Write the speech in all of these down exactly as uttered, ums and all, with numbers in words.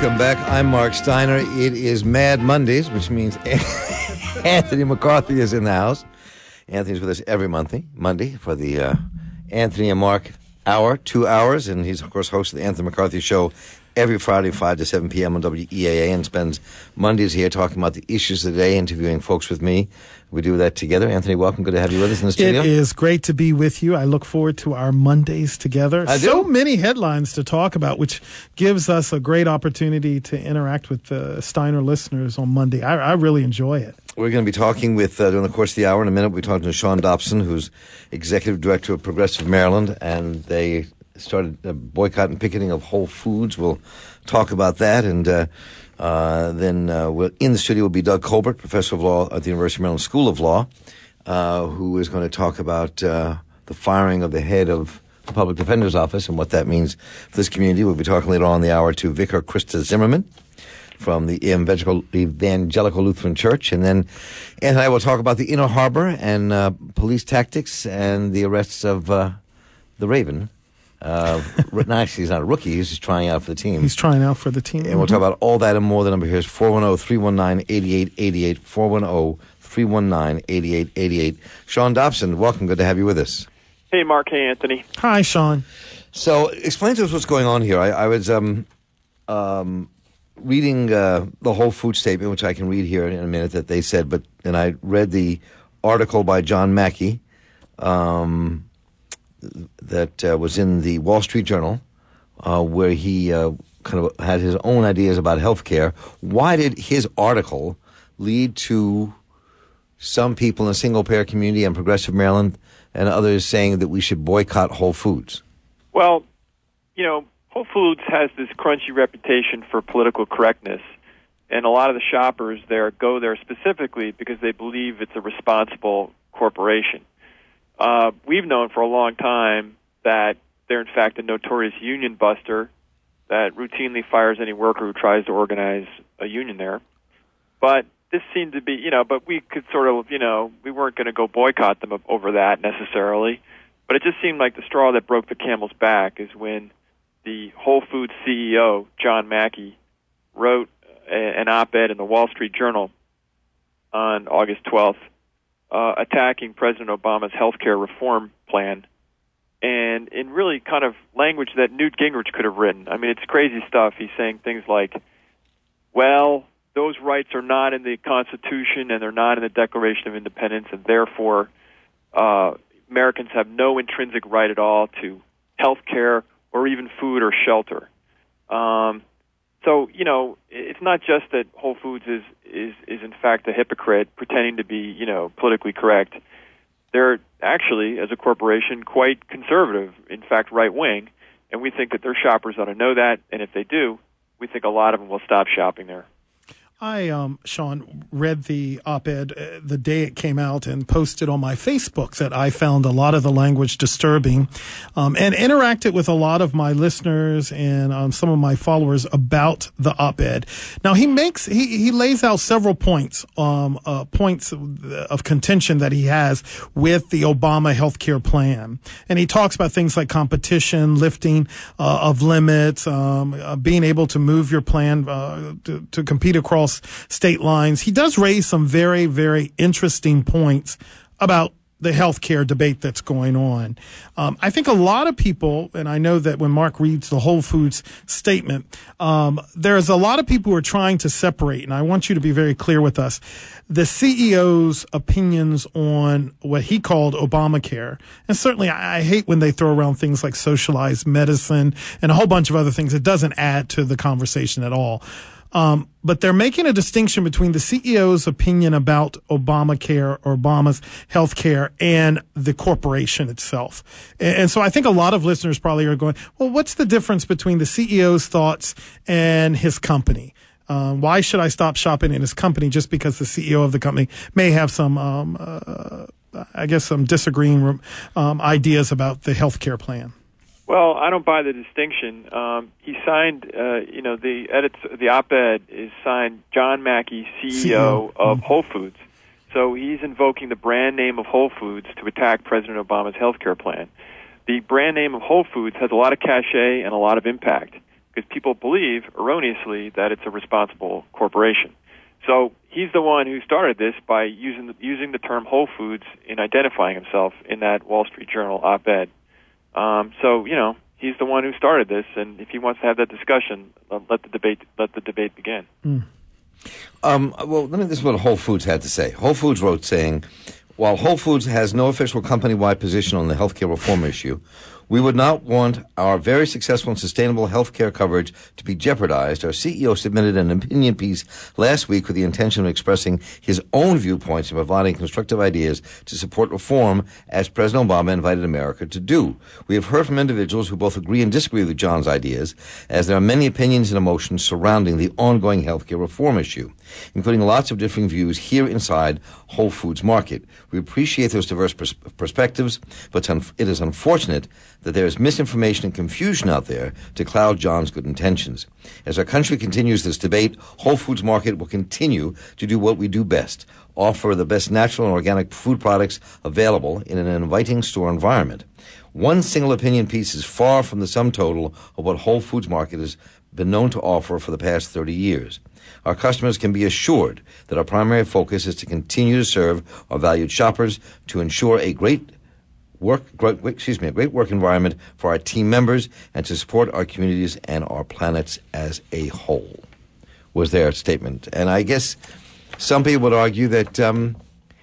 Welcome back. I'm Mark Steiner. It is Mad Mondays, which means Anthony McCarthy is in the house. Anthony's with us every Monday, Monday for the uh, Anthony and Mark hour, two hours, and he's, of course, host of the Anthony McCarthy Show every Friday, five to seven p.m. on W E A A, and spends Mondays here talking about the issues of the day, interviewing folks with me. We do that together. Anthony, welcome. Good to have you with us in the studio. It is great to be with you. I look forward to our Mondays together. I do. So many headlines to talk about, which gives us a great opportunity to interact with the Steiner listeners on Monday. I, I really enjoy it. We're going to be talking with, uh, during the course of the hour, in a minute, we'll be talking to Sean Dobson, who's Executive Director of Progressive Maryland, and they started a boycott and picketing of Whole Foods. We'll talk about that, and uh, uh, then uh, we'll, in the studio will be Doug Colbert, Professor of Law at the University of Maryland School of Law, uh, who is going to talk about uh, the firing of the head of the Public Defender's Office and what that means for this community. We'll be talking later on in the hour to Vicar Krista Zimmerman from the Evangelical, Evangelical Lutheran Church. And then Anthony and I will talk about the Inner Harbor and uh, police tactics and the arrests of uh, the Raven. Uh, no, actually, he's not a rookie. He's just trying out for the team. He's trying out for the team. And we'll talk about all that and more. The number here is four one zero, three one nine, eight eight eight eight, four one zero, three one nine, eight eight eight eight. Sean Dobson, welcome. Good to have you with us. Hey, Mark. Hey, Anthony. Hi, Sean. So explain to us what's going on here. I, I was um, um, reading uh, the Whole Foods statement, which I can read here in a minute, that they said, but then I read the article by John Mackey, um, that uh, was in the Wall Street Journal, uh, where he uh, kind of had his own ideas about healthcare. Why did his article lead to some people in the single-payer community and Progressive Maryland and others saying that we should boycott Whole Foods? Well, you know, Whole Foods has this crunchy reputation for political correctness, and a lot of the shoppers there go there specifically because they believe it's a responsible corporation. Uh, we've known for a long time that they're, in fact, a notorious union buster that routinely fires any worker who tries to organize a union there. But this seemed to be, you know, but we could sort of, you know, we weren't going to go boycott them over that necessarily. But it just seemed like the straw that broke the camel's back is when the Whole Foods C E O, John Mackey, wrote a, an op-ed in the Wall Street Journal on August twelfth, Uh, attacking President Obama's health care reform plan, and in really kind of language that Newt Gingrich could have written. I mean, it's crazy stuff. He's saying things like, well, those rights are not in the Constitution and they're not in the Declaration of Independence, and therefore uh, Americans have no intrinsic right at all to health care or even food or shelter. Um, so, you know, it's not just that Whole Foods is, is, is in fact a hypocrite pretending to be, you know, politically correct. They're actually, as a corporation, quite conservative, in fact, right-wing, and we think that their shoppers ought to know that, and if they do, we think a lot of them will stop shopping there. I, um, Sean, read the op-ed uh, the day it came out and posted on my Facebook that I found a lot of the language disturbing, um, and interacted with a lot of my listeners and um, some of my followers about the op-ed. Now, he makes he, he lays out several points, um, uh, points of, of contention that he has with the Obama healthcare plan, and he talks about things like competition, lifting uh, of limits, um, uh, being able to move your plan uh, to, to compete across state lines. He does raise some very, very interesting points about the healthcare debate that's going on. Um, I think a lot of people, and I know that when Mark reads the Whole Foods statement, um, there's a lot of people who are trying to separate, and I want you to be very clear with us, the C E O's opinions on what he called Obamacare. And certainly I, I hate when they throw around things like socialized medicine and a whole bunch of other things. It doesn't add to the conversation at all. Um, but they're making a distinction between the C E O's opinion about Obamacare or Obama's health care and the corporation itself. And, and so I think a lot of listeners probably are going, well, what's the difference between the C E O's thoughts and his company? Um, why should I stop shopping in his company just because the C E O of the company may have some, um, uh, I guess, some disagreeing um, ideas about the health care plan? Well, I don't buy the distinction. Um, he signed, uh, you know, the edits, the op-ed is signed John Mackey, C E O of Whole Foods. So he's invoking the brand name of Whole Foods to attack President Obama's health care plan. The brand name of Whole Foods has a lot of cachet and a lot of impact. because people believe erroneously that it's a responsible corporation. So he's the one who started this by using the, using the term Whole Foods in identifying himself in that Wall Street Journal op-ed. Um, so, you know, he's the one who started this, and if he wants to have that discussion, let the debate let the debate begin. Mm. Um, well, let me, this is what Whole Foods had to say. Whole Foods wrote saying, while Whole Foods has no official company-wide position on the healthcare reform issue, we would not want our very successful and sustainable health care coverage to be jeopardized. Our C E O submitted an opinion piece last week with the intention of expressing his own viewpoints and providing constructive ideas to support reform, as President Obama invited America to do. We have heard from individuals who both agree and disagree with John's ideas, as there are many opinions and emotions surrounding the ongoing health care reform issue, including lots of differing views here inside Whole Foods Market. We appreciate those diverse pers- perspectives, but it is unfortunate that there is misinformation and confusion out there to cloud John's good intentions. As our country continues this debate, Whole Foods Market will continue to do what we do best, offer the best natural and organic food products available in an inviting store environment. One single opinion piece is far from the sum total of what Whole Foods Market has been known to offer for the past thirty years. Our customers can be assured that our primary focus is to continue to serve our valued shoppers, to ensure a great work, great, excuse me, a great work environment for our team members, and to support our communities and our planets as a whole, was their statement. And I guess some people would argue that um,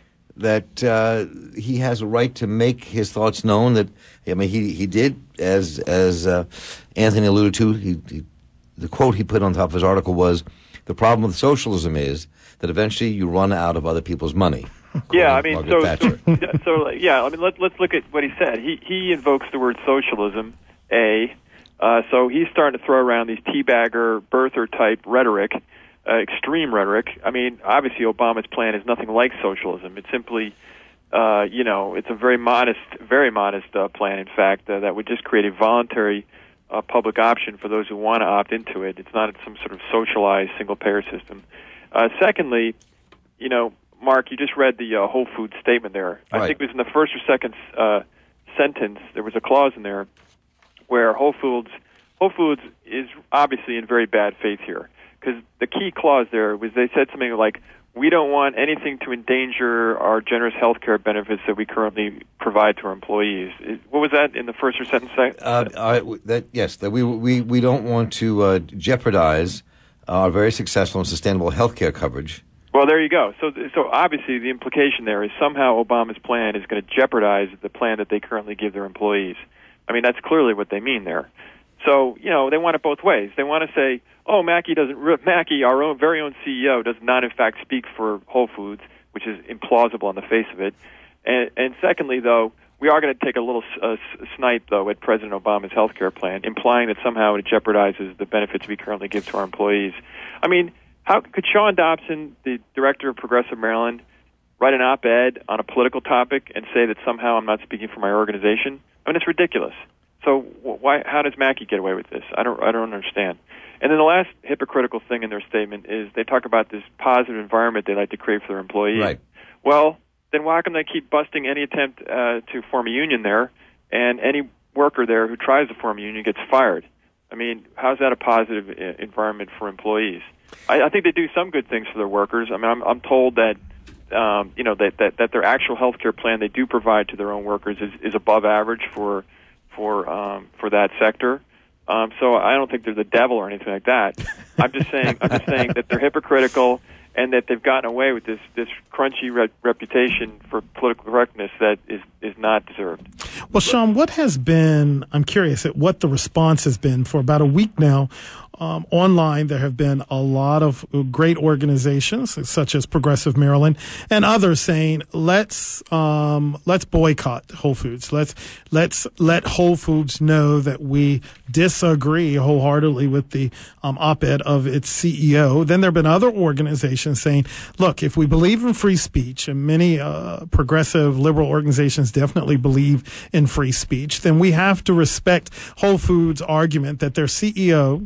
that uh, he has a right to make his thoughts known. That I mean, he he did, as as uh, Anthony alluded to. He, he, the quote he put on top of his article was, "The problem with socialism is that eventually you run out of other people's money." Yeah, I mean, so, so, so yeah. I mean, let, let's look at what he said. He he invokes the word socialism. A, uh, so he's starting to throw around these teabagger, birther type rhetoric, uh, extreme rhetoric. I mean, obviously, Obama's plan is nothing like socialism. It's simply, uh, you know, it's a very modest, very modest uh, plan. In fact, uh, that would just create a voluntary uh, public option for those who want to opt into it. It's not some sort of socialized single-payer system. Uh, secondly, you know, Mark, you just read the uh, Whole Foods statement there. Right. I think it was in the first or second uh, sentence, there was a clause in there where Whole Foods Whole Foods is obviously in very bad faith here, because the key clause there was they said something like, we don't want anything to endanger our generous health care benefits that we currently provide to our employees. What was that in the first or second sentence? Uh, I, that, yes, that we, we, we don't want to uh, jeopardize our very successful and sustainable health care coverage. Well, there you go. So, so obviously the implication there is somehow Obama's plan is going to jeopardize the plan that they currently give their employees. I mean, that's clearly what they mean there. So, you know, they want it both ways. They want to say, oh, Mackey doesn't, Mackey, our own very own C E O, does not in fact speak for Whole Foods, which is implausible on the face of it. And, and secondly, though, we are going to take a little uh, snipe, though, at President Obama's health care plan, implying that somehow it jeopardizes the benefits we currently give to our employees. I mean, how could Sean Dobson, the director of Progressive Maryland, write an op-ed on a political topic and say that somehow I'm not speaking for my organization? I mean, it's ridiculous. So why? How does Mackey get away with this? I don't. I don't understand. And then the last hypocritical thing in their statement is they talk about this positive environment they like to create for their employees. Right. Well, then why can they keep busting any attempt uh, to form a union there, and any worker there who tries to form a union gets fired? I mean, how's that a positive I- environment for employees? I, I think they do some good things for their workers. I mean, I'm, I'm told that um, you know that, that that their actual health care plan they do provide to their own workers is, is above average for for um, for that sector. Um, so I don't think they're the devil or anything like that. I'm just saying I'm just saying that they're hypocritical and that they've gotten away with this this crunchy re- reputation for political correctness that is is not deserved. Well, Sean, what has been, I'm curious at what the response has been for about a week now. Um, online, there have been a lot of great organizations, such as Progressive Maryland and others, saying let's um, let's boycott Whole Foods. Let's let's let Whole Foods know that we disagree wholeheartedly with the um, op-ed of its C E O. Then there have been other organizations saying, look, if we believe in free speech, and many uh, progressive liberal organizations definitely believe in free speech, then we have to respect Whole Foods' argument that their C E O, and I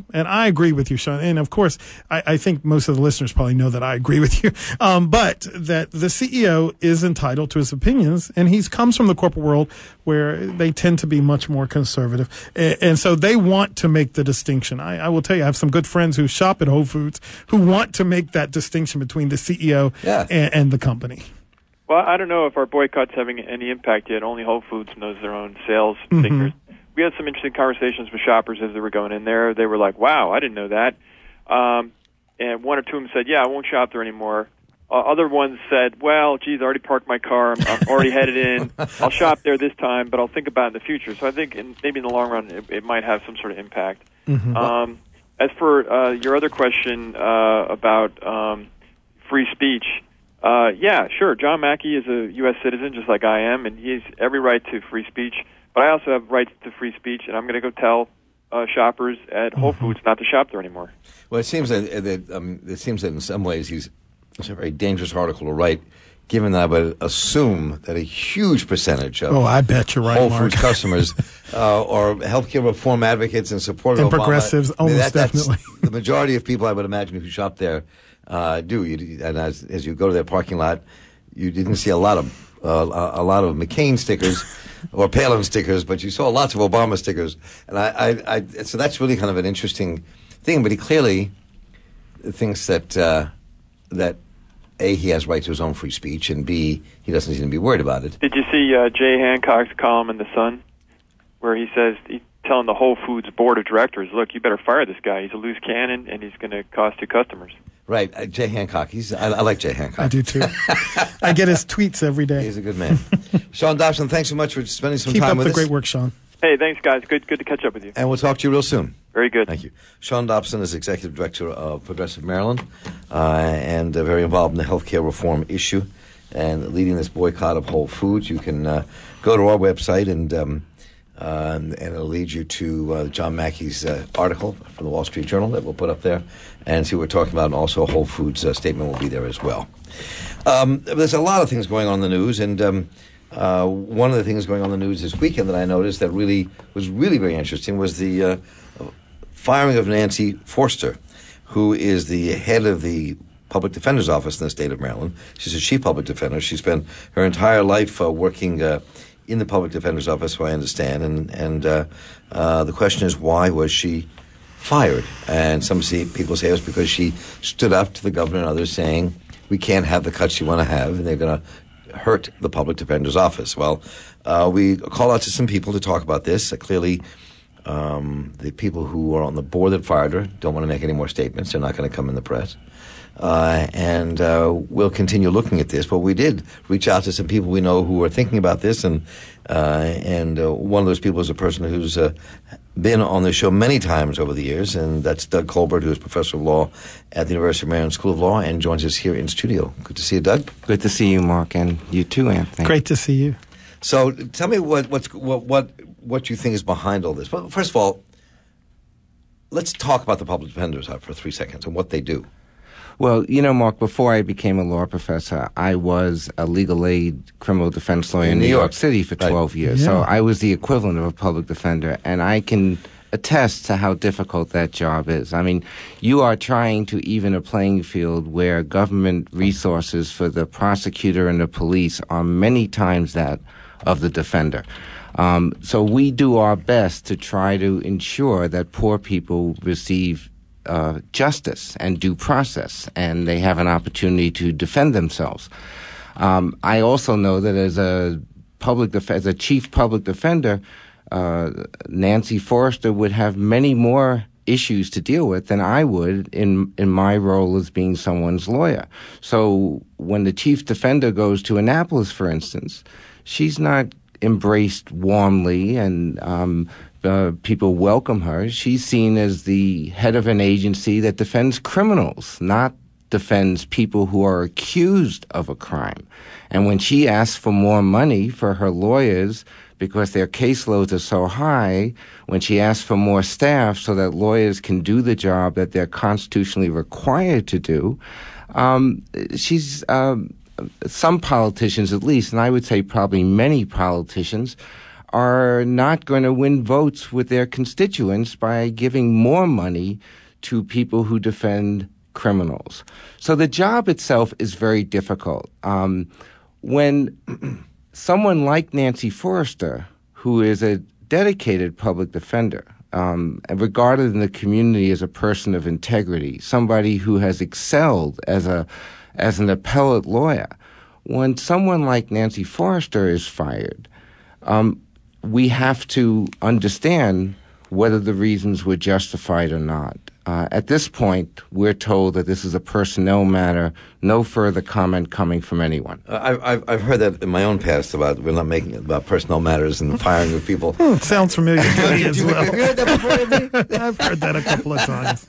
I agree with you, Sean. And of course, I, I think most of the listeners probably know that I agree with you. Um, but that the C E O is entitled to his opinions, and he comes from the corporate world where they tend to be much more conservative. And, and so they want to make the distinction. I, I will tell you, I have some good friends who shop at Whole Foods who want to make that distinction between the C E O yeah. and, and the company. Well, I don't know if our boycott's having any impact yet. Only Whole Foods knows their own sales Mm-hmm. figures. We had some interesting conversations with shoppers as they were going in there. They were like, wow, I didn't know that. Um, and one or two of them said, yeah, I won't shop there anymore. Uh, other ones said, well, geez, I already parked my car. I'm, I'm already headed in. I'll shop there this time, but I'll think about it in the future. So I think in, maybe in the long run it, it might have some sort of impact. Mm-hmm. Um, as for uh, your other question uh, about um, free speech, uh, yeah, sure, John Mackey is a U S citizen just like I am, and he has every right to free speech. But I also have rights to free speech, and I'm going to go tell uh, shoppers at Whole Foods not to shop there anymore. Well, it seems that, that um, it seems that in some ways he's it's a very dangerous article to write, given that I would assume that a huge percentage of Oh, I bet you're right, Whole Mark. Foods customers uh, are healthcare reform advocates and supporters And of Obama. progressives, almost that's definitely. The majority of people I would imagine who shop there uh, do. You, and as, as you go to their parking lot, you didn't see a lot of uh, a lot of McCain stickers or Palin stickers, but you saw lots of Obama stickers. And I, I, I so that's really kind of an interesting thing. But he clearly thinks that uh, that A, he has right to his own free speech, and B, he doesn't seem to be worried about it. Did you see uh, Jay Hancock's column in The Sun, where he says he's telling the Whole Foods board of directors, look, you better fire this guy. He's a loose cannon, and he's going to cost you customers. Right, uh, Jay Hancock. He's I, I like Jay Hancock. I do too. I get his tweets every day. He's a good man. Sean Dobson, thanks so much for spending some Keep time up with the us. great work, Sean. Hey, thanks, guys. Good, good to catch up with you. And we'll talk to you real soon. Very good. Thank you. Sean Dobson is Executive Director of Progressive Maryland uh, and uh, very involved in the healthcare reform issue and leading this boycott of Whole Foods. You can uh, go to our website and um, uh, and it'll lead you to uh, John Mackey's uh, article from the Wall Street Journal that we'll put up there and see what we're talking about. And also a Whole Foods uh, statement will be there as well. Um, there's a lot of things going on in the news, and um, uh, one of the things going on in the news this weekend that I noticed that really was really very interesting was the uh, firing of Nancy Forster, who is the head of the Public Defender's Office in the state of Maryland. She's a chief public defender. She spent her entire life uh, working uh, in the Public Defender's Office, so I understand. And, and uh, uh, the question is, why was she fired? And some see, people say it was because she stood up to the governor and others saying, we can't have the cuts you want to have, and they're going to hurt the Public Defender's Office. Well, uh, we call out to some people to talk about this. Uh, clearly, um, the people who are on the board that fired her don't want to make any more statements. They're not going to come in the press. Uh, and uh, we'll continue looking at this. But we did reach out to some people we know who are thinking about this, and uh, and uh, one of those people is a person who's uh, been on the show many times over the years, and that's Doug Colbert, who is professor of law at the University of Maryland School of Law, and joins us here in studio. Good to see you, Doug. Good to see you, Mark, and you too, Anthony. Great to see you. So, tell me what what's what what what you think is behind all this. Well, first of all, let's talk about the public defenders for three seconds and what they do. Well, you know, Mark, before I became a law professor, I was a legal aid criminal defense lawyer in, in New York. York City for twelve right. years. Yeah. So I was the equivalent of a public defender, and I can attest to how difficult that job is. I mean, you are trying to even a playing field where government resources for the prosecutor and the police are many times that of the defender. Um, so we do our best to try to ensure that poor people receive Uh, justice and due process, and they have an opportunity to defend themselves. Um, I also know that as a public def- as a chief public defender, uh, Nancy Forster would have many more issues to deal with than I would in in my role as being someone's lawyer. So when the chief defender goes to Annapolis, for instance, she's not embraced warmly and um, Uh, people welcome her. She's seen as the head of an agency that defends criminals, not defends people who are accused of a crime. And when she asks for more money for her lawyers because their caseloads are so high, when she asks for more staff so that lawyers can do the job that they're constitutionally required to do, um, she's um, some politicians at least, and I would say probably many politicians, are not going to win votes with their constituents by giving more money to people who defend criminals. So the job itself is very difficult. Um, when someone like Nancy Forrester, who is a dedicated public defender, um, and regarded in the community as a person of integrity, somebody who has excelled as a as an appellate lawyer, when someone like Nancy Forrester is fired, um, we have to understand whether the reasons were justified or not. Uh, at this point, we're told that this is a personnel matter, no further comment coming from anyone. Uh, I've, I've heard that in my own past about we're not making it about personnel matters and the firing of people. Hmm, sounds familiar to me as well. Have you heard that before? I've heard that a couple of times.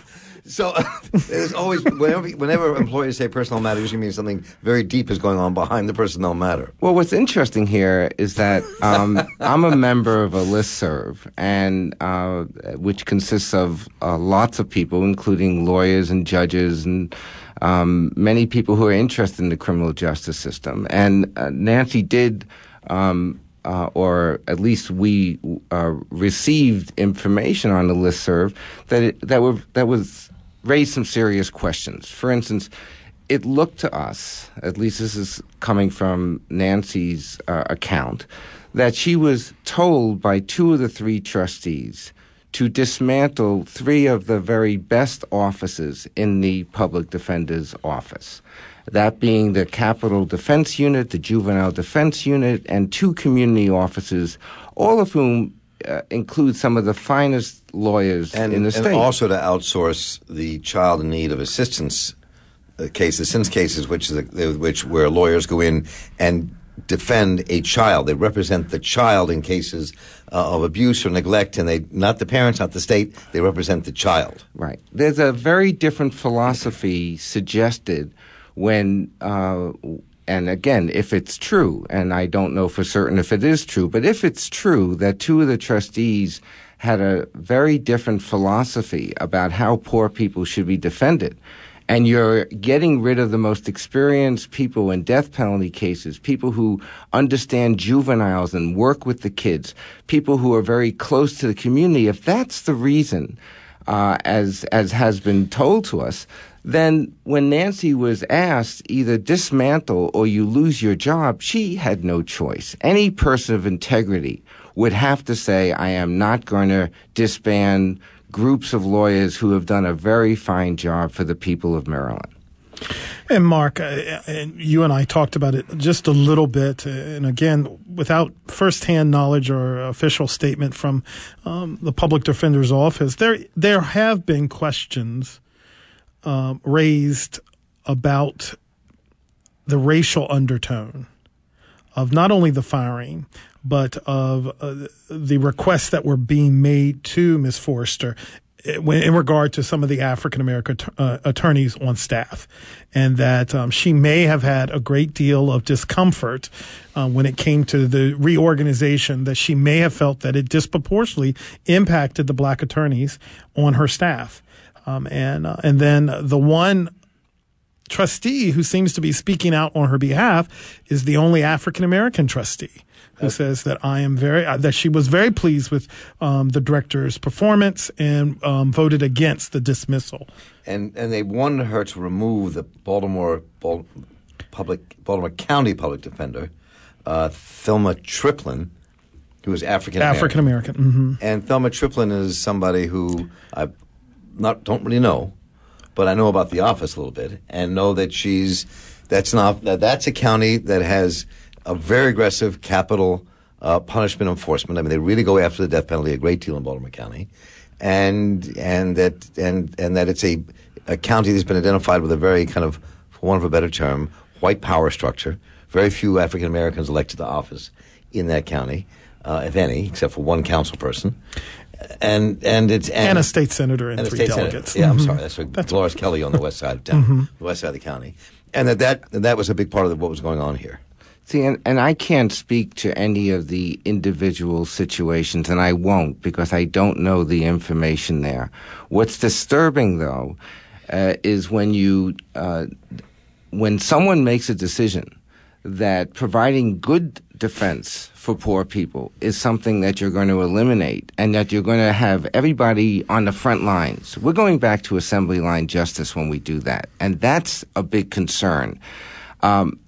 So uh, there's always, whenever, whenever employers say personnel matter, usually means something very deep is going on behind the personnel matter. Well, what's interesting here is that um, I'm a member of a listserv, and uh, which consists of uh, lots of people, including lawyers and judges and um, many people who are interested in the criminal justice system. And uh, Nancy did, um, uh, or at least we uh, received information on the listserv that it, that were that was. raised some serious questions. For instance, it looked to us, at least this is coming from Nancy's uh, account, that she was told by two of the three trustees to dismantle three of the very best offices in the public defender's office. That being the Capital Defense Unit, the Juvenile Defense Unit, and two community offices, all of whom Uh, include some of the finest lawyers and, in the and state. And also to outsource the child in need of assistance uh, cases, since cases which, is a, which where lawyers go in and defend a child. They represent the child in cases uh, of abuse or neglect, and they not the parents, not the state. They represent the child. Right. There's a very different philosophy suggested when uh, and again, if it's true, and I don't know for certain if it is true, but if it's true that two of the trustees had a very different philosophy about how poor people should be defended, and you're getting rid of the most experienced people in death penalty cases, people who understand juveniles and work with the kids, people who are very close to the community, if that's the reason, uh, as as has been told to us, then when Nancy was asked either dismantle or you lose your job, she had no choice. Any person of integrity would have to say, I am not going to disband groups of lawyers who have done a very fine job for the people of Maryland. And Mark, uh, and you and I talked about it just a little bit, and again, without firsthand knowledge or official statement from um, the public defender's office, there there have been questions Um, raised about the racial undertone of not only the firing, but of uh, the requests that were being made to Miz Forrester in regard to some of the African American uh, attorneys on staff, and that um, she may have had a great deal of discomfort uh, when it came to the reorganization, that she may have felt that it disproportionately impacted the black attorneys on her staff. Um, and uh, and then the one trustee who seems to be speaking out on her behalf is the only African American trustee who okay. says that I am very uh, that she was very pleased with um, the director's performance and um, voted against the dismissal. And and they wanted her to remove the Baltimore Bal- public Baltimore County public defender, uh, Thelma Triplin, who is African American. African American. Mm-hmm. And Thelma Triplin is somebody who I. Not don't really know, but I know about the office a little bit, and know that she's that's not that that's a county that has a very aggressive capital uh, punishment enforcement. I mean, they really go after the death penalty a great deal in Baltimore County, and and that and and that it's a a county that's been identified with a very kind of, for want of a better term, white power structure. Very few African Americans elected to office in that county, uh, if any, except for one council person. And and it's and, and a state senator and, and three delegates. Senator. Yeah, mm-hmm. I'm sorry. That's, right. that's Dolores right. Kelly on the west side of town, mm-hmm. the west side of the county, and that that that was a big part of what was going on here. See, and, and I can't speak to any of the individual situations, and I won't because I don't know the information there. What's disturbing, though, uh, is when you uh, when someone makes a decision that providing good defense for poor people is something that you're going to eliminate, and that you're going to have everybody on the front lines. We're going back to assembly line justice when we do that, and that's a big concern. Um,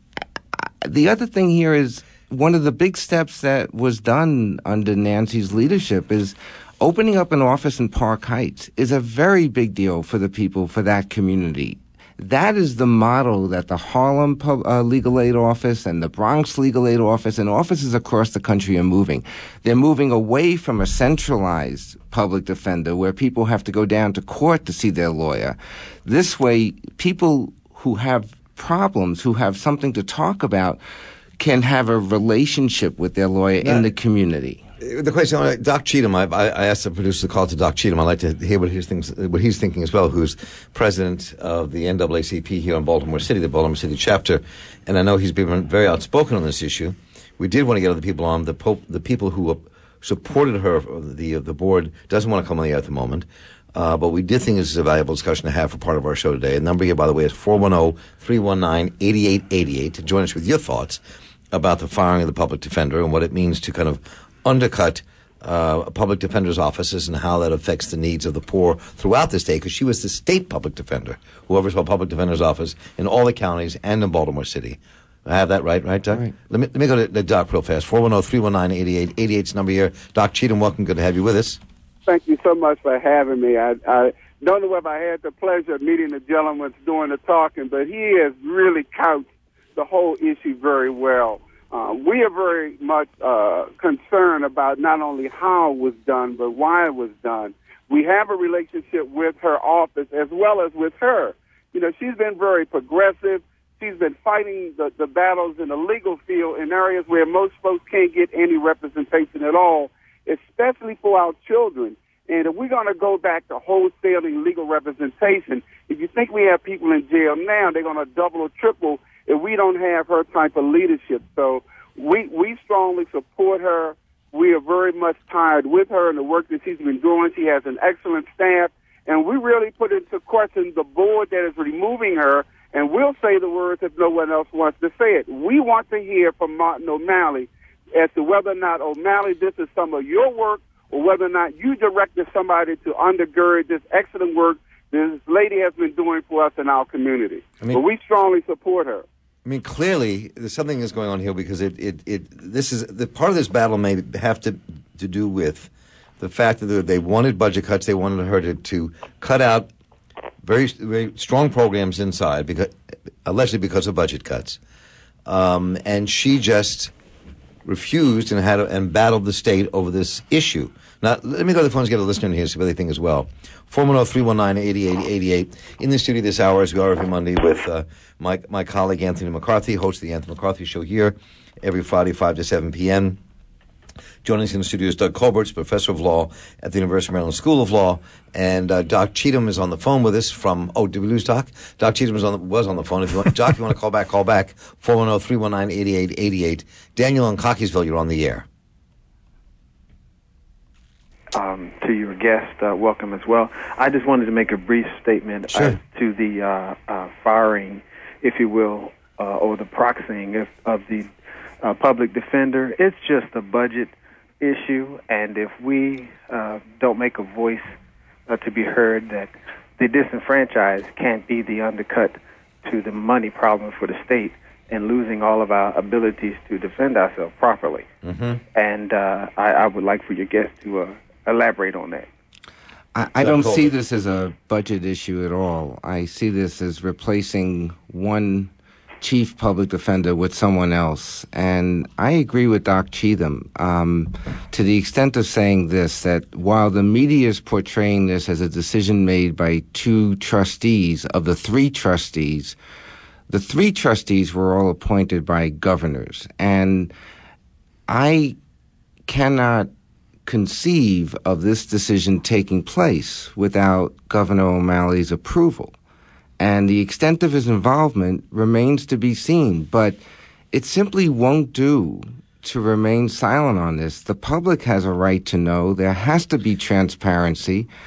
the other thing here is one of the big steps that was done under Nancy's leadership is opening up an office in Park Heights is a very big deal for the people, for that community. That is the model that the Harlem uh, Legal Aid Office and the Bronx Legal Aid Office and offices across the country are moving. They're moving away from a centralized public defender where people have to go down to court to see their lawyer. This way, people who have problems, who have something to talk about, can have a relationship with their lawyer now, in the community. The question, Doc Cheatham, I, I asked the producer to call to Doc Cheatham. I'd like to hear what, his things, what he's thinking as well, who's president of the N double A C P here in Baltimore City, the Baltimore City chapter. And I know he's been very outspoken on this issue. We did want to get other people on. The Pope, the people who supported her, the the board, doesn't want to come on the air at the moment. Uh, but we did think this is a valuable discussion to have for part of our show today. The number here, by the way, is four one zero, three one nine, eight eight eight eight to join us with your thoughts about the firing of the public defender and what it means to kind of undercut uh, public defender's offices and how that affects the needs of the poor throughout the state, because she was the state public defender who oversaw public defender's office in all the counties and in Baltimore City. I have that right, right, Doc? Right. Let me let me go to the Doc real fast. four one zero, three one nine, eight eight eight eight's number here. Doc Cheatham, welcome. Good to have you with us. Thank you so much for having me. I, I don't know if I had the pleasure of meeting the gentleman doing the talking, but he has really couched the whole issue very well. Uh, we are very much uh, concerned about not only how it was done, but why it was done. We have a relationship with her office as well as with her. You know, she's been very progressive. She's been fighting the, the battles in the legal field in areas where most folks can't get any representation at all, especially for our children. And if we're going to go back to wholesaling legal representation, if you think we have people in jail now, they're going to double or triple if we don't have her type of leadership. So we we strongly support her. We are very much tired with her and the work that she's been doing. She has an excellent staff, and we really put into question the board that is removing her, and we'll say the words if no one else wants to say it. We want to hear from Martin O'Malley as to whether or not, O'Malley, this is some of your work, or whether or not you directed somebody to undergird this excellent work this lady has been doing for us in our community. I mean, but we strongly support her. I mean, clearly, there's something that's going on here because it, it, it this is the part of this battle may have to to do with the fact that they wanted budget cuts. They wanted her to, to cut out very very strong programs inside because allegedly because of budget cuts, um, and she just refused and had and battled the state over this issue. Now, let me go to the phones and get a listener in here to see what they think as well. four one zero, three one nine, eight eight eight eight. In the studio this hour, as we are every Monday, with uh, my my colleague Anthony McCarthy, host of the Anthony McCarthy Show here every Friday, five to seven p.m. Joining us in the studio is Doug Colberts, professor of law at the University of Maryland School of Law. And uh, Doc Cheatham is on the phone with us from, oh, did we lose Doc? Doc Cheatham was on the, was on the phone. If you want, Doc, if you want to call back, call back. four one zero, three one nine, eight eight eight eight. Daniel in Cockeysville, you're on the air. Um, to your guest, uh, welcome as well. I just wanted to make a brief statement sure. as to the uh, uh, firing, if you will, uh, or the proxying of, of the uh, public defender. It's just a budget issue, and if we uh, don't make a voice uh, to be heard, that the disenfranchised can't be the undercut to the money problem for the state and losing all of our abilities to defend ourselves properly. Mm-hmm. And uh, I, I would like for your guest to uh, elaborate on that. I, I don't see this as a budget issue at all. I see this as replacing one chief public defender with someone else. And I agree with Doc Cheatham um, to the extent of saying this, that while the media is portraying this as a decision made by two trustees, of the three trustees, the three trustees were all appointed by governors. And I cannot conceive of this decision taking place without Governor O'Malley's approval. And the extent of his involvement remains to be seen. But it simply won't do to remain silent on this. The public has a right to know. There has to be transparency.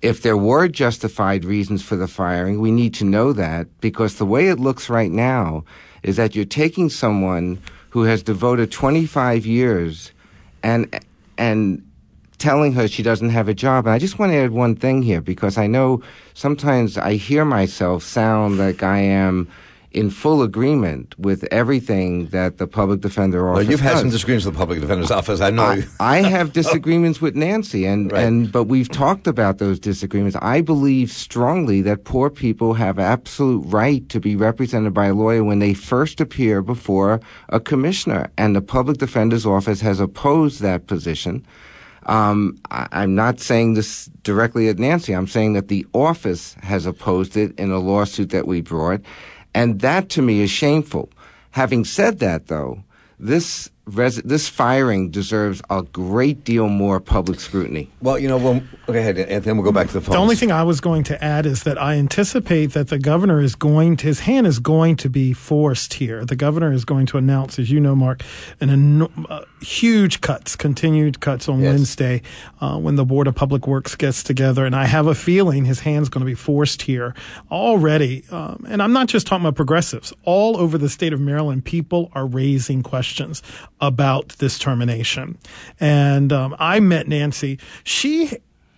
if there were justified reasons for the firing, we need to know that, because the way it looks right now is that you're taking someone who has devoted twenty-five years and and telling her she doesn't have a job. And I just want to add one thing here, because I know sometimes I hear myself sound like I am in full agreement with everything that the public defender office Well, you've had does. some disagreements with the public defender's office. I know. I, I have disagreements with Nancy, and, Right. and but we've talked about those disagreements. I believe strongly that poor people have absolute right to be represented by a lawyer when they first appear before a commissioner, and the public defender's office has opposed that position. Um, I, I'm not saying this directly at Nancy. I'm saying that the office has opposed it in a lawsuit that we brought. And that, to me, is shameful. Having said that, though, this res- this firing deserves a great deal more public scrutiny. Well, you know, we'll, go ahead, and then we'll go back to the phones. The only thing I was going to add is that I anticipate that the governor is going to, his hand is going to be forced here. The governor is going to announce, as you know, Mark, an eno- uh, huge cuts, continued cuts on Yes. Wednesday uh, when the Board of Public Works gets together. And I have a feeling his hand's going to be forced here already. Um, and I'm not just talking about progressives. All over the state of Maryland, people are raising questions about this termination. And um, I met Nancy. She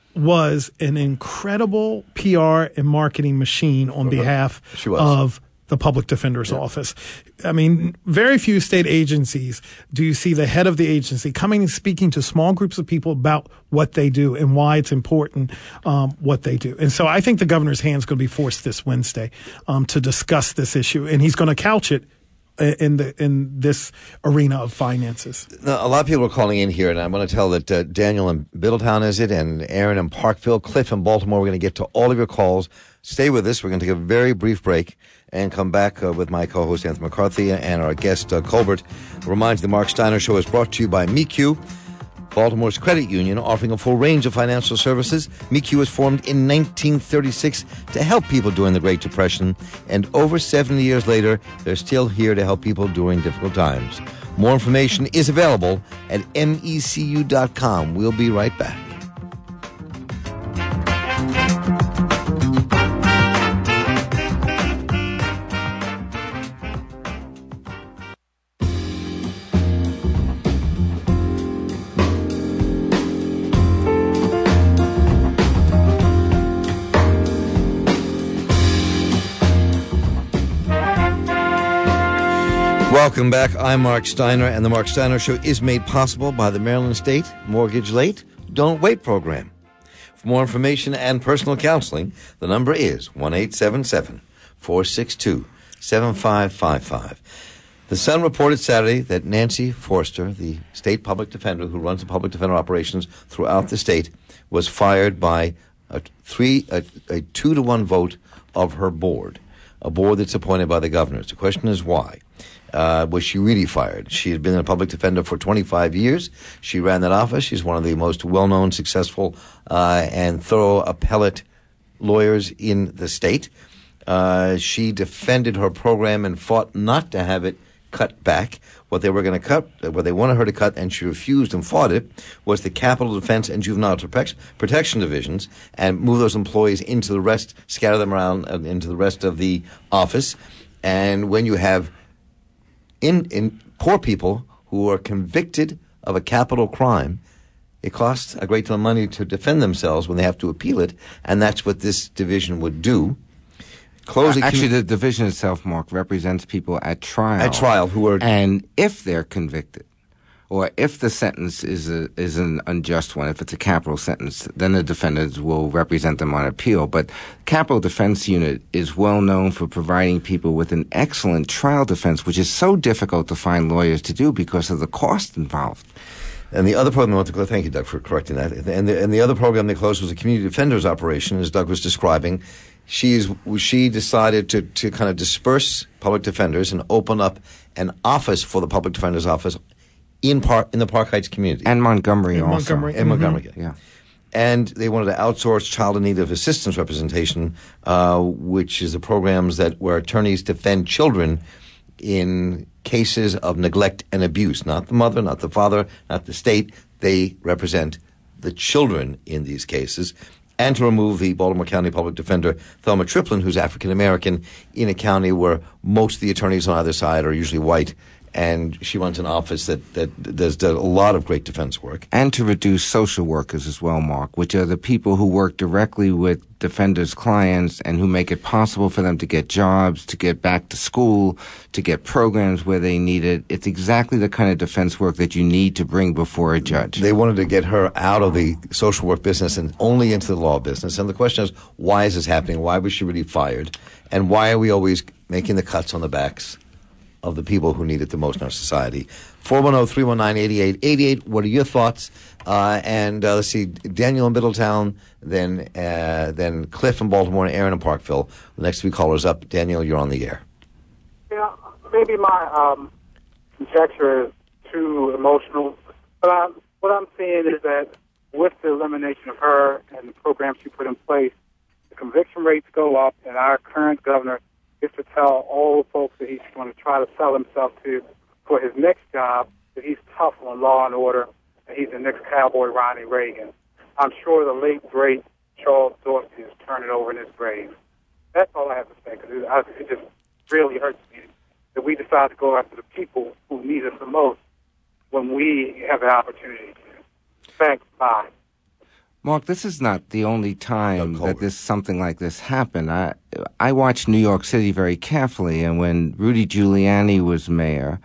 was an incredible P R and marketing machine on behalf She was. of the public defender's office. I mean, very few state agencies do you see the head of the agency coming and speaking to small groups of people about what they do and why it's important um, what they do. And so I think the governor's hand's going to be forced this Wednesday um, to discuss this issue, and he's going to couch it in the in this arena of finances. Now, a lot of people are calling in here, and I want to tell that uh, Daniel in Middletown is it, and Aaron in Parkville, Cliff in Baltimore. We're going to get to all of your calls. Stay with us. We're going to take a very brief break and come back uh, with my co-host Anthony McCarthy and our guest uh, Colbert. Reminds you, the Mark Steiner Show is brought to you by M E Q, Baltimore's credit union, offering a full range of financial services. M E Q was formed in nineteen thirty-six to help people during the Great Depression, and over seventy years later, they're still here to help people during difficult times. More information is available at M E C U dot com. We'll be right back. Welcome back. I'm Mark Steiner, and the Mark Steiner Show is made possible by the Maryland State Mortgage Late, Don't Wait program. For more information and personal counseling, the number is one eight seven seven, four six two, seven five five five. The Sun reported Saturday that Nancy Forster, the state public defender who runs the public defender operations throughout the state, was fired by a three a, a two to one vote of her board, a board that's appointed by the governors. The question is why. Uh, was she really fired? She had been a public defender for twenty-five years. She ran that office. She's one of the most well-known, successful, uh, and thorough appellate lawyers in the state. Uh, she defended her program and fought not to have it cut back. What they were going to cut, what they wanted her to cut, and she refused and fought it, was the Capital Defense and Juvenile Protection Divisions, and move those employees into the rest, scatter them around uh, into the rest of the office. And when you have In, in poor people who are convicted of a capital crime, it costs a great deal of money to defend themselves when they have to appeal it, and that's what this division would do. Closing Actually, commu- the division itself, Mark, represents people at trial. At trial who are... And if they're convicted, or if the sentence is a, is an unjust one, if it's a capital sentence, then the defendants will represent them on appeal. But Capital Defense Unit is well known for providing people with an excellent trial defense, which is so difficult to find lawyers to do because of the cost involved. And the other program I want to close, thank you, Doug, for correcting that. And the, and the other program they closed was a community defenders operation, as Doug was describing. She's, she decided to, to kind of disperse public defenders and open up an office for the public defender's office in Park, in the Park Heights community. And Montgomery In also. Montgomery. In Montgomery, Mhm. yeah. Yeah. And they wanted to outsource child in need of assistance representation, uh, which is the programs that where attorneys defend children in cases of neglect and abuse. Not the mother, not the father, not the state. They represent the children in these cases. and to remove the Baltimore County Public Defender, Thelma Triplin, who's African-American, in a county where most of the attorneys on either side are usually white. And she runs an office that, that does, does a lot of great defense work. And to reduce social workers as well, Mark, which are the people who work directly with defenders' clients and who make it possible for them to get jobs, to get back to school, to get programs where they need it. It's exactly the kind of defense work that you need to bring before a judge. They wanted to get her out of the social work business and only into the law business. And the question is, why is this happening? Why was she really fired? And why are we always making the cuts on the backs of the people who need it the most in our society? four one zero, three one nine, eight eight eight eight. What are your thoughts? Uh, and uh, let's see, Daniel in Middletown, then uh, then Cliff in Baltimore, and Aaron in Parkville. The next three callers up. Daniel, you're on the air. Yeah, maybe my um, conjecture is too emotional, but I'm, what I'm seeing is that with the elimination of her and the programs she put in place, the conviction rates go up, and our current governor gets to tell all the folks that he's going to try to sell himself to for his next job that he's tough on law and order, and he's the next cowboy Ronnie Reagan. I'm sure the late, great Charles Dorsey is turning over in his grave. That's all I have to say, because it, it just really hurts me that we decide to go after the people who need us the most when we have the opportunity to. Thanks. Bye. Mark, this is not the only time that this something like this happened. I I watched New York City very carefully, and when Rudy Giuliani was mayor,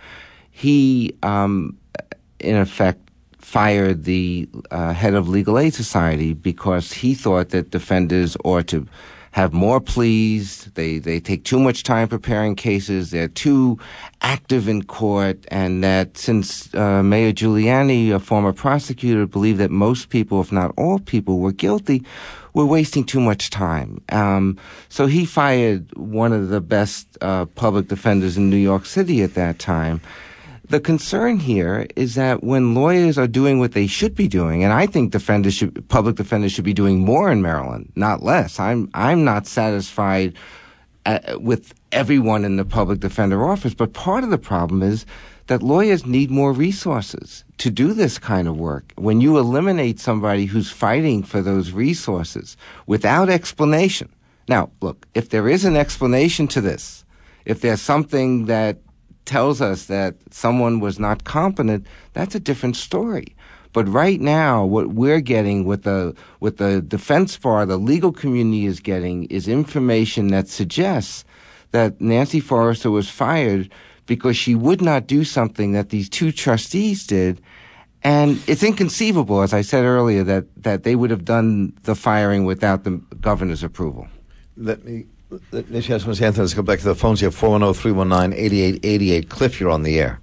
he, um, in effect, fired the uh, head of Legal Aid Society because he thought that defenders ought to have more pleas. They they take too much time preparing cases. They're too active in court, and that since uh, Mayor Giuliani, a former prosecutor, believed that most people, if not all people, were guilty, were wasting too much time. Um, so he fired one of the best uh, public defenders in New York City at that time. The concern here is that when lawyers are doing what they should be doing, and I think defenders should, public defenders should be doing more in Maryland, not less. I'm I'm not satisfied uh, with everyone in the public defender office, but part of the problem is that lawyers need more resources to do this kind of work. When you eliminate somebody who's fighting for those resources without explanation. Now, look, if there is an explanation to this, if there's something that tells us that someone was not competent, that's a different story. But right now, what we're getting with the with the defense bar, the legal community is getting, is information that suggests that Nancy Forrester was fired because she would not do something that these two trustees did. And it's inconceivable, as I said earlier, that, that they would have done the firing without the governor's approval. Let me... Let me ask Miz Anthony, let's go back to the phones here. four one zero, three one nine, eight eight eight eight. Cliff, you're on the air.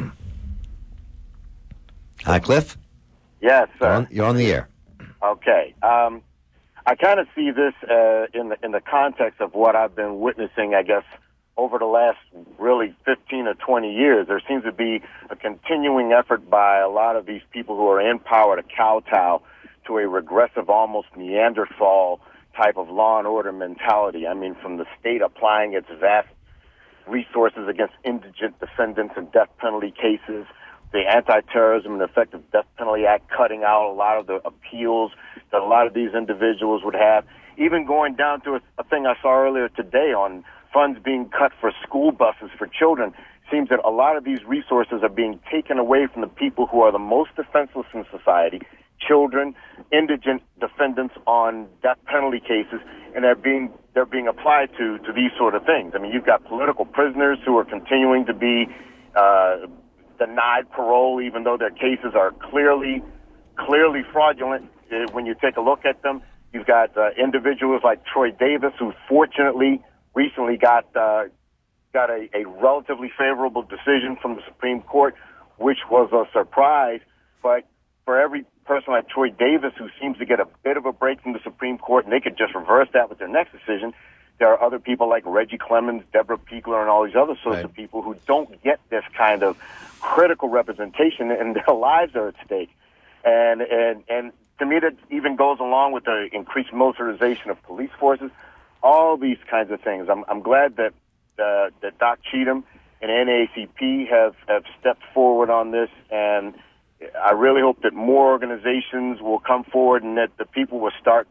Hi, Cliff. Yes, sir. You're on, you're on the air. Okay. Um, I kind of see this uh, in the in the context of what I've been witnessing, I guess, over the last really fifteen or twenty years. There seems to be a continuing effort by a lot of these people who are in power to kowtow to a regressive, almost Neanderthal type of law and order mentality. I mean, from the state applying its vast resources against indigent defendants in death penalty cases, the Anti-Terrorism and Effective Death Penalty Act cutting out a lot of the appeals that a lot of these individuals would have, even going down to a, a thing I saw earlier today on funds being cut for school buses for children. Seems that a lot of these resources are being taken away from the people who are the most defenseless in society, children, indigent defendants on death penalty cases, and they're being they're being applied to to these sort of things. I mean, you've got political prisoners who are continuing to be uh, denied parole, even though their cases are clearly clearly fraudulent. Uh, when you take a look at them, you've got uh, individuals like Troy Davis, who fortunately recently got uh, got a, a relatively favorable decision from the Supreme Court, which was a surprise, but for every person like Troy Davis who seems to get a bit of a break from the Supreme Court, and they could just reverse that with their next decision, there are other people like Reggie Clemens, Deborah Piegler, and all these other sorts right. of people who don't get this kind of critical representation, and their lives are at stake. And and and to me, that even goes along with the increased militarization of police forces, all these kinds of things. I'm I'm glad that uh, that Doc Cheatham and N double A C P have, have stepped forward on this, and I really hope that more organizations will come forward and that the people will start to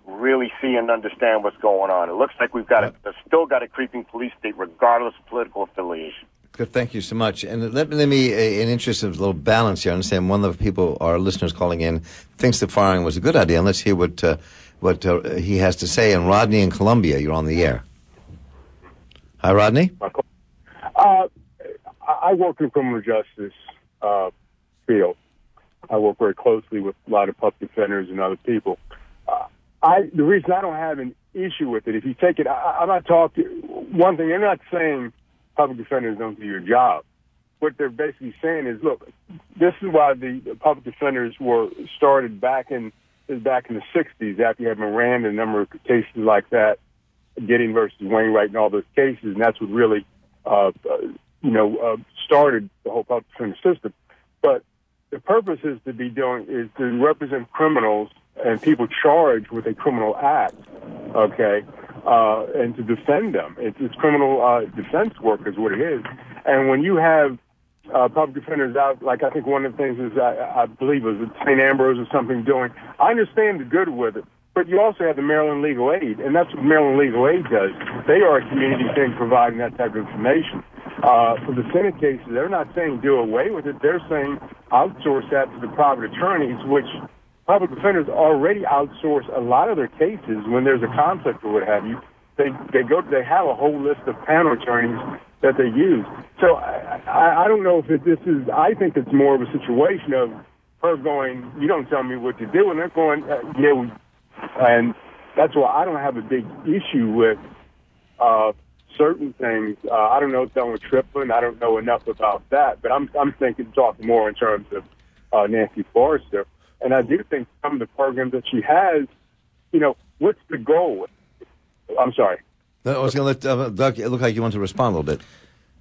really see and understand what's going on. It looks like we've got a, still got a creeping police state, regardless of political affiliation. Good, thank you so much. And let me, let me, in interest of a little balance here, I understand one of the people, our listeners calling in, thinks the firing was a good idea. And let's hear what uh, what uh, he has to say. And Rodney in Columbia, you're on the air. Hi, Rodney. Uh, I work in criminal justice uh, field. I work very closely with a lot of public defenders and other people. Uh, I the reason I don't have an issue with it, if you take it, I, I'm not talking. One thing, they're not saying public defenders don't do your job. What they're basically saying is, look, this is why the, the public defenders were started back in back in the sixties after you had Miranda, a number of cases like that, Gideon versus Wainwright, and all those cases, and that's what really, uh, uh, you know, uh, started the whole public defender system. But the purpose is to be doing is to represent criminals and people charged with a criminal act, okay, uh, and to defend them. It's, it's criminal uh, defense work is what it is. And when you have uh, public defenders out, like I think one of the things is I, I believe it was Saint Ambrose or something doing. I understand the good with it, but you also have the Maryland Legal Aid, and that's what Maryland Legal Aid does. They are a community thing providing that type of information. Uh, for the Senate cases, they're not saying do away with it. They're saying outsource that to the private attorneys, which public defenders already outsource a lot of their cases when there's a conflict or what have you. They they go they have a whole list of panel attorneys that they use. So I, I, I don't know if it, this is. I think it's more of a situation of her going, you don't tell me what to do, and they're going, uh, yeah, we, and that's why I don't have a big issue with uh, certain things. Uh, I don't know Thelma Triplin. I don't know enough about that, but I'm I'm thinking talking more in terms of uh, Nancy Forrester. And I do think some of the programs that she has, you know, what's the goal? I'm sorry. No, I was going to let uh, Doug, it looked like you want to respond a little bit.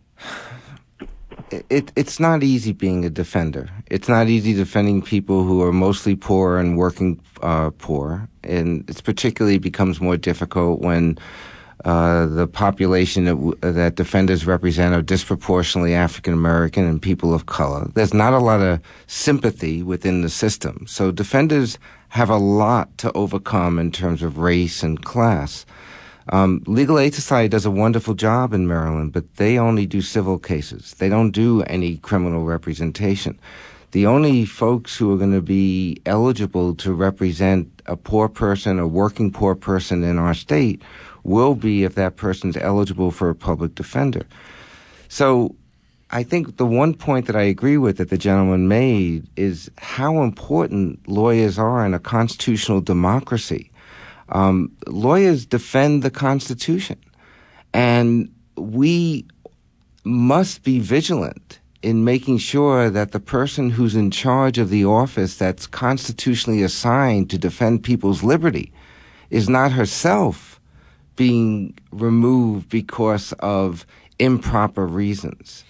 It, it's not easy being a defender. It's not easy defending people who are mostly poor and working uh, poor. And it particularly becomes more difficult when uh, the population that, w- that defenders represent are disproportionately African American and people of color. There's not a lot of sympathy within the system. So defenders have a lot to overcome in terms of race and class. Um, Legal Aid Society does a wonderful job in Maryland, but they only do civil cases. They don't do any criminal representation. The only folks who are going to be eligible to represent a poor person, a working poor person in our state, will be if that person's eligible for a public defender. So I think the one point that I agree with that the gentleman made is how important lawyers are in a constitutional democracy. Um, lawyers defend the Constitution, and we must be vigilant in making sure that the person who's in charge of the office that's constitutionally assigned to defend people's liberty is not herself being removed because of improper reasons.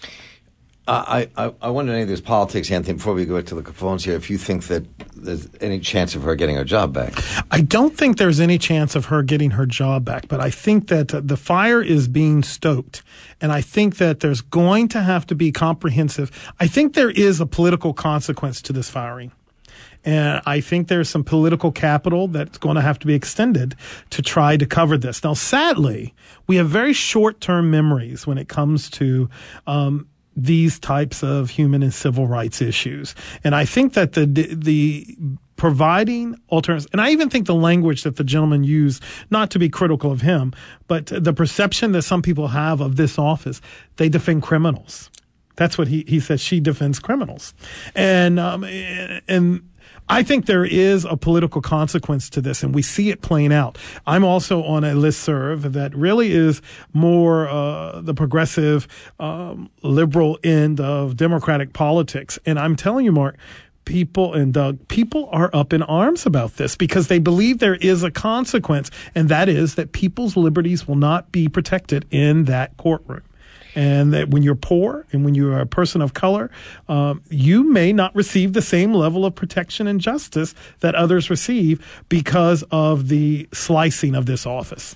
I, I, I wonder any of this politics, Anthony, before we go to the phones here, if you think that there's any chance of her getting her job back. I don't think there's any chance of her getting her job back, but I think that uh, the fire is being stoked, and I think that there's going to have to be comprehensive. I think there is a political consequence to this firing. And I think there's some political capital that's going to have to be extended to try to cover this. Now, sadly, we have very short-term memories when it comes to um, these types of human and civil rights issues. And I think that the the providing alternatives, and I even think the language that the gentleman used, not to be critical of him, but the perception that some people have of this office, they defend criminals. That's what he, he said. She defends criminals. And, um, and, I think there is a political consequence to this, and we see it playing out. I'm also on a listserv that really is more uh, the progressive, um, liberal end of Democratic politics. And I'm telling you, Mark, people and Doug, people are up in arms about this because they believe there is a consequence, and that is that people's liberties will not be protected in that courtroom. And that when you're poor and when you're a person of color, um, you may not receive the same level of protection and justice that others receive because of the slicing of this office.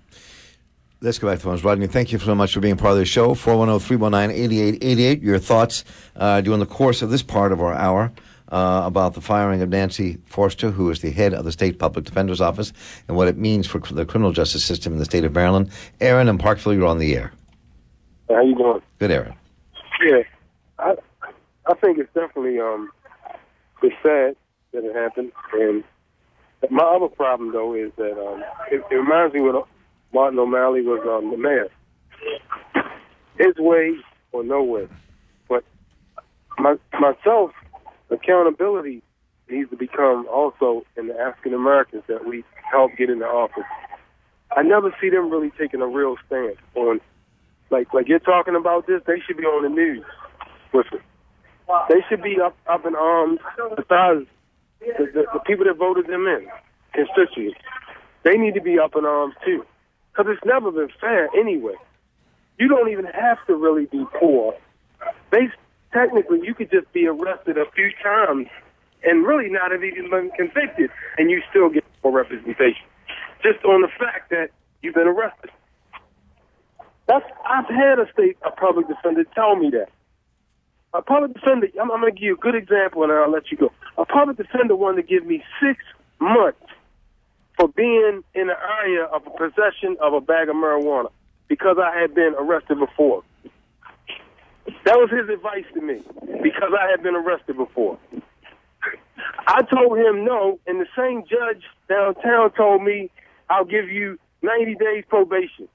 Let's go back to phones. Rodney, thank you so much for being part of the show. four one zero, three one nine, eight eight eight eight. Your thoughts uh, during the course of this part of our hour uh, about the firing of Nancy Forster, who is the head of the State Public Defender's Office, and what it means for the criminal justice system in the state of Maryland. Aaron in Parkville, you're on the air. How you doing? Good, Aaron. Yeah, I I think it's definitely um it's sad that it happened, and my other problem though is that um it, it reminds me when Martin O'Malley was um, the mayor. His way or no way, but my, myself, accountability needs to become also in the African Americans that we help get into office. I never see them really taking a real stand on. Like like you're talking about this, they should be on the news with it. They should be up up in arms besides the, the, the people that voted them in, constituents. They need to be up in arms too, because it's never been fair anyway. You don't even have to really be poor. They technically you could just be arrested a few times and really not have even been convicted, and you still get more representation just on the fact that you've been arrested. That's, I've had a state, a public defender tell me that. A public defender, I'm, I'm going to give you a good example and I'll let you go. A public defender wanted to give me six months for being in the area of a possession of a bag of marijuana because I had been arrested before. That was his advice to me, because I had been arrested before. I told him no, and the same judge downtown told me, I'll give you ninety days probation.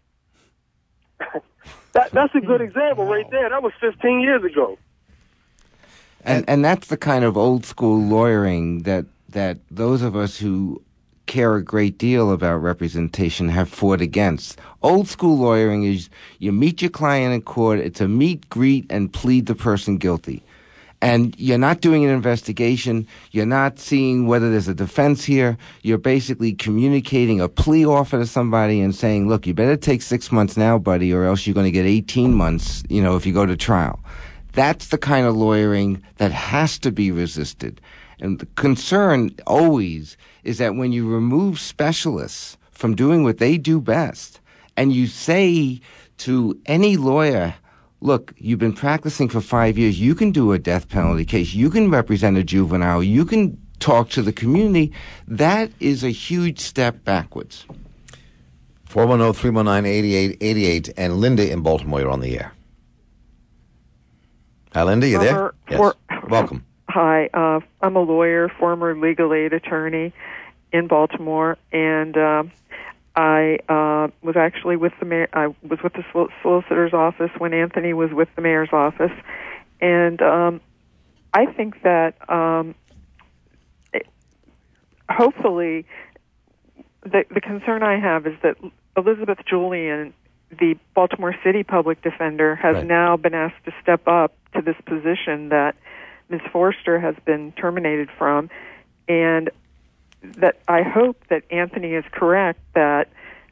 that, that's a good example right there. That was fifteen years ago. And and that's the kind of old school lawyering that that those of us who care a great deal about representation have fought against. Old school lawyering is you meet your client in court, it's a meet, greet, and plead the person guilty. And you're not doing an investigation. You're not seeing whether there's a defense here. You're basically communicating a plea offer to somebody and saying, look, you better take six months now, buddy, or else you're going to get eighteen months, you know, if you go to trial. That's the kind of lawyering that has to be resisted. And the concern always is that when you remove specialists from doing what they do best, and you say to any lawyer, look, you've been practicing for five years. You can do a death penalty case. You can represent a juvenile. You can talk to the community. That is a huge step backwards. four one zero, three one nine, eight eight eight eight. And Linda in Baltimore, you're on the air. Hi, Linda, you there? For, yes. For, Welcome. Hi. Uh, I'm a lawyer, former legal aid attorney in Baltimore, and uh, I uh, was actually with the mayor. I was with the solicitor's office when Anthony was with the mayor's office, and um, I think that um, it, hopefully the the concern I have is that Elizabeth Julian, the Baltimore City Public Defender, has right. now been asked to step up to this position that Miz Forster has been terminated from, and that I hope that Anthony is correct that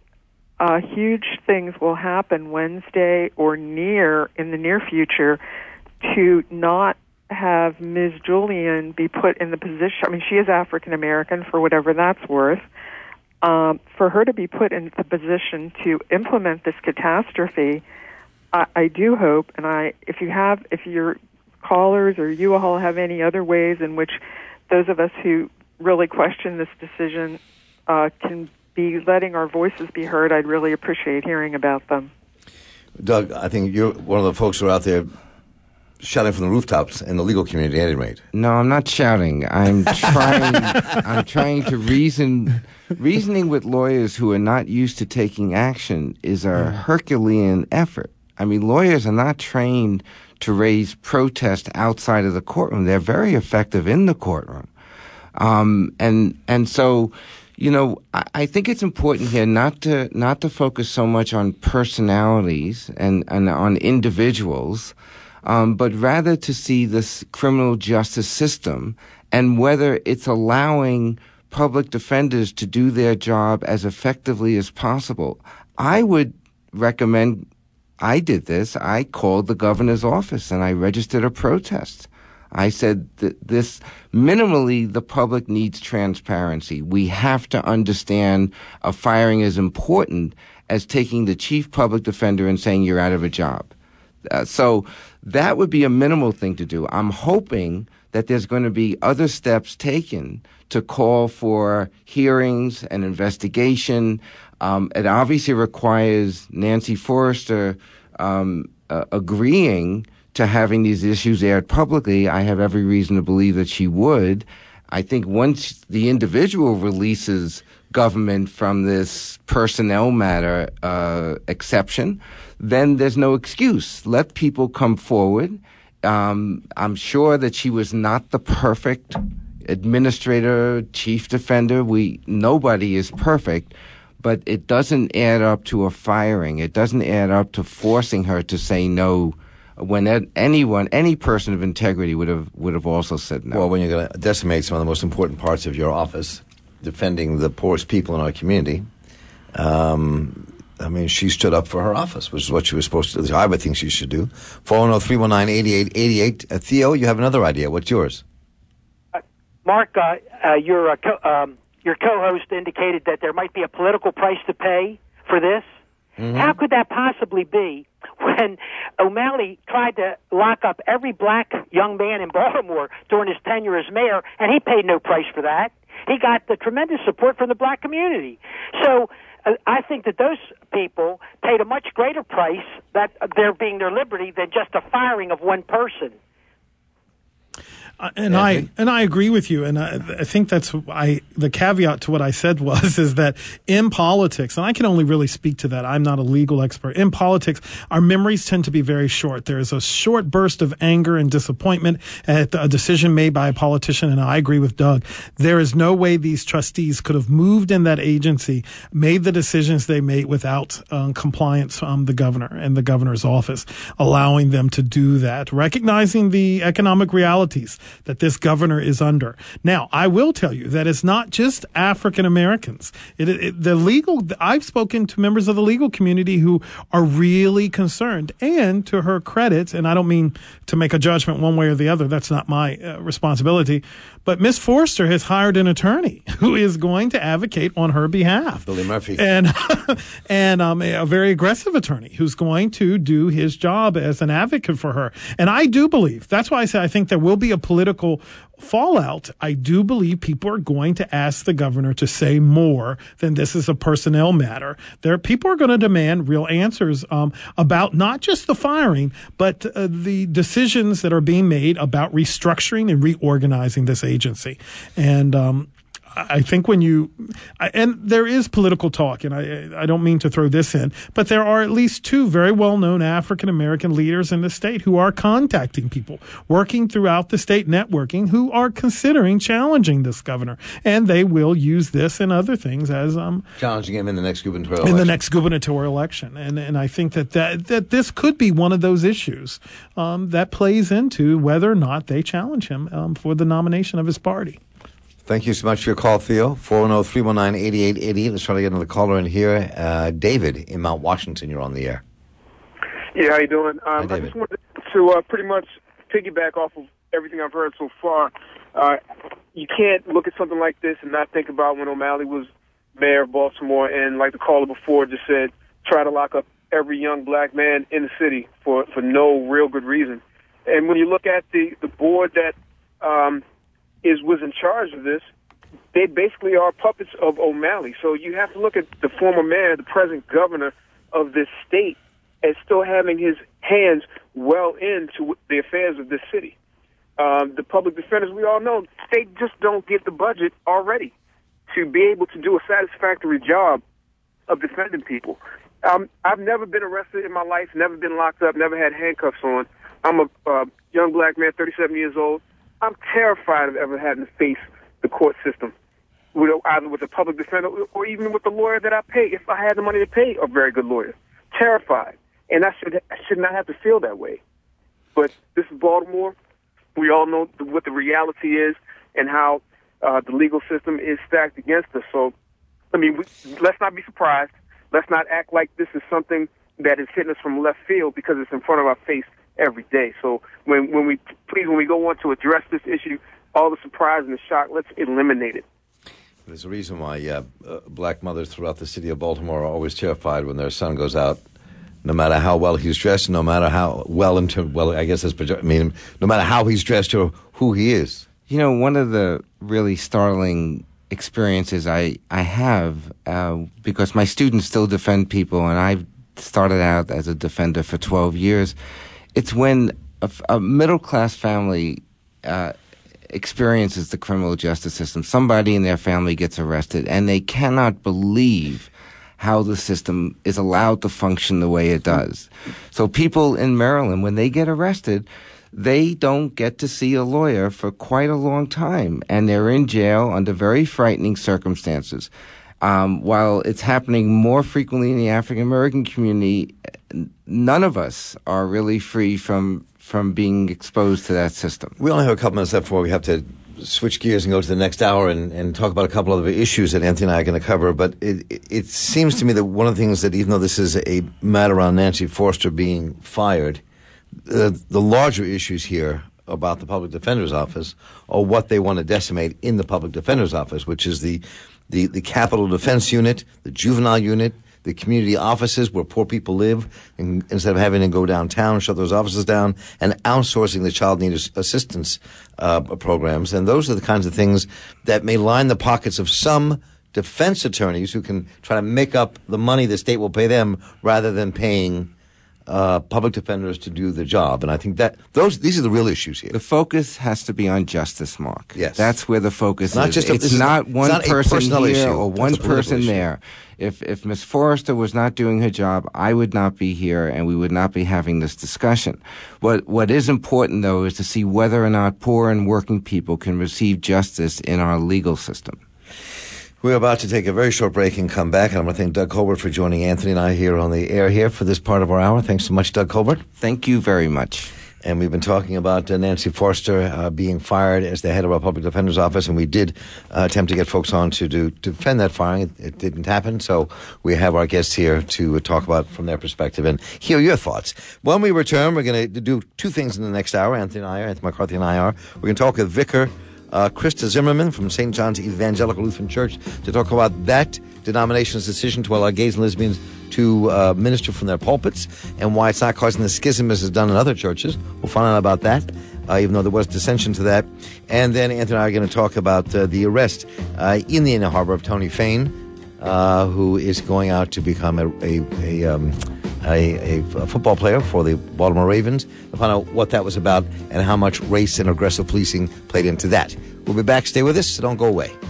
uh, huge things will happen Wednesday or near in the near future to not have Miz Julian be put in the position. I mean, she is African American, for whatever that's worth. Um, for her to be put in the position to implement this catastrophe, I, I do hope, and I, if you have, if your callers or you all have any other ways in which those of us who really question this decision uh, can be letting our voices be heard, I'd really appreciate hearing about them. Doug, I think you're one of the folks who are out there shouting from the rooftops in the legal community, at any rate. No, I'm not shouting. I'm trying. I'm trying to reason. Reasoning with lawyers who are not used to taking action is a Herculean effort. I mean, lawyers are not trained to raise protest outside of the courtroom. They're very effective in the courtroom. Um, and, and so, you know, I, I think it's important here not to, not to focus so much on personalities and, and on individuals, um, but rather to see this criminal justice system and whether it's allowing public defenders to do their job as effectively as possible. I would recommend, I did this, I called the governor's office and I registered a protest. I said that this, minimally, the public needs transparency. We have to understand a firing is important as taking the chief public defender and saying you're out of a job. Uh, so that would be a minimal thing to do. I'm hoping that there's going to be other steps taken to call for hearings and investigation. Um, it obviously requires Nancy Forrester um, uh, agreeing to having these issues aired publicly. I have every reason to believe that she would. I think once the individual releases government from this personnel matter uh, exception, then there's no excuse. Let people come forward. Um, I'm sure that she was not the perfect administrator, chief defender. We nobody is perfect, but it doesn't add up to a firing. It doesn't add up to forcing her to say no when anyone, any person of integrity would have would have also said no. Well, when you're going to decimate some of the most important parts of your office, defending the poorest people in our community, um, I mean, she stood up for her office, which is what she was supposed to do. I would think she should do. four one zero, three one nine, eight eight eight eight. Uh, Theo, you have another idea. What's yours? Uh, Mark, uh, uh, your, uh, co- um, your co-host indicated that there might be a political price to pay for this. Mm-hmm. How could that possibly be when O'Malley tried to lock up every black young man in Baltimore during his tenure as mayor, and he paid no price for that? He got the tremendous support from the black community. So uh, I think that those people paid a much greater price, that uh, there being their liberty, than just a firing of one person. Uh, and I and I agree with you, and I, I think that's I the caveat to what I said was is that in politics, and I can only really speak to that. I'm not a legal expert. In politics, our memories tend to be very short. There is a short burst of anger and disappointment at a decision made by a politician, and I agree with Doug. There is no way these trustees could have moved in that agency, made the decisions they made without um, compliance from the governor and the governor's office, allowing them to do that, recognizing the economic realities that this governor is under. Now, I will tell you that it's not just African Americans. It, it, the legal, I've spoken to members of the legal community who are really concerned. And to her credit, and I don't mean to make a judgment one way or the other, that's not my uh, responsibility, but Miz Forrester has hired an attorney who is going to advocate on her behalf. Billy Murphy. And, and um, a very aggressive attorney who's going to do his job as an advocate for her. And I do believe, that's why I say I think there will be a political fallout. I do believe people are going to ask the governor to say more than this is a personnel matter. There, people are going to demand real answers um, about not just the firing, but uh, the decisions that are being made about restructuring and reorganizing this agency. And um, I think when you, and there is political talk, and I, I don't mean to throw this in, but there are at least two very well-known African-American leaders in the state who are contacting people, working throughout the state networking, who are considering challenging this governor. And they will use this and other things as um challenging him in the next gubernatorial in election. the next gubernatorial election. And and I think that that, that this could be one of those issues um, that plays into whether or not they challenge him um, for the nomination of his party. Thank you so much for your call, Theo. four one zero, three one nine, eight eight eight eight. Let's try to get another caller in here. Uh, David in Mount Washington, you're on the air. Yeah, how you doing? Um, Hi, I just wanted to uh, pretty much piggyback off of everything I've heard so far. Uh, you can't look at something like this and not think about when O'Malley was mayor of Baltimore, and like the caller before just said, try to lock up every young black man in the city for, for no real good reason. And when you look at the, the board that um, is was in charge of this, they basically are puppets of O'Malley. So you have to look at the former mayor, the present governor of this state, as still having his hands well into the affairs of this city. Um, the public defenders, we all know, they just don't get the budget already to be able to do a satisfactory job of defending people. Um, I've never been arrested in my life, never been locked up, never had handcuffs on. I'm a uh, young black man, thirty-seven years old. I'm terrified of ever having to face the court system, with, either with a public defender or even with the lawyer that I pay, if I had the money to pay a very good lawyer. Terrified. And I should I should not have to feel that way. But this is Baltimore. We all know what the reality is and how uh, the legal system is stacked against us. So, I mean, we, let's not be surprised. Let's not act like this is something that is hitting us from left field because it's in front of our face every day. So when, when we please, when we go on to address this issue, all the surprise and the shock, let's eliminate it. There's a reason why uh, uh, black mothers throughout the city of Baltimore are always terrified when their son goes out, no matter how well he's dressed, no matter how well, into, well, I guess that's, I mean, no matter how he's dressed or who he is. You know, one of the really startling experiences I, I have, uh, because my students still defend people, and I've started out as a defender for twelve years, it's when a, a middle-class family uh, experiences the criminal justice system. Somebody in their family gets arrested, and they cannot believe how the system is allowed to function the way it does. So people in Maryland, when they get arrested, they don't get to see a lawyer for quite a long time, and they're in jail under very frightening circumstances. Um, while it's happening more frequently in the African American community, none of us are really free from from being exposed to that system. We only have a couple minutes left before we have to switch gears and go to the next hour and, and talk about a couple of other issues that Anthony and I are going to cover. But it, it, it seems to me that one of the things that, even though this is a matter on Nancy Forster being fired, uh, the larger issues here about the public defender's office are what they want to decimate in the public defender's office, which is the, the, the capital defense unit, the juvenile unit, the community offices where poor people live, and instead of having to go downtown, shut those offices down, and outsourcing the child need assistance uh, programs. And those are the kinds of things that may line the pockets of some defense attorneys who can try to make up the money the state will pay them rather than paying Uh, public defenders to do the job. And I think that those these are the real issues here. The focus has to be on justice, Mark. Yes. That's where the focus not is. Just a, it's not is, one it's not person here issue. or one person there. If if Miz Forrester was not doing her job, I would not be here and we would not be having this discussion. What what is important, though, is to see whether or not poor and working people can receive justice in our legal system. We're about to take a very short break and come back, and I'm going to thank Doug Colbert for joining Anthony and I here on the air here for this part of our hour. Thanks so much, Doug Colbert. Thank you very much. And we've been talking about uh, Nancy Forster uh, being fired as the head of our public defender's office, and we did uh, attempt to get folks on to do to defend that firing. It, it didn't happen, so we have our guests here to uh, talk about from their perspective and hear your thoughts. When we return, we're going to do two things in the next hour. Anthony and I are, Anthony McCarthy and I are. We're going to talk with Vicar Uh, Krista Zimmerman from Saint John's Evangelical Lutheran Church to talk about that denomination's decision to allow gays and lesbians to uh, minister from their pulpits and why it's not causing the schism as it's done in other churches. We'll find out about that, uh, even though there was dissension to that. And then Anthony and I are going to talk about uh, the arrest uh, in the Inner Harbor of Tony Fain, uh, who is going out to become a, a, a um, A, a football player for the Baltimore Ravens, to find out what that was about and how much race and aggressive policing played into that. We'll be back. Stay with us, so don't go away.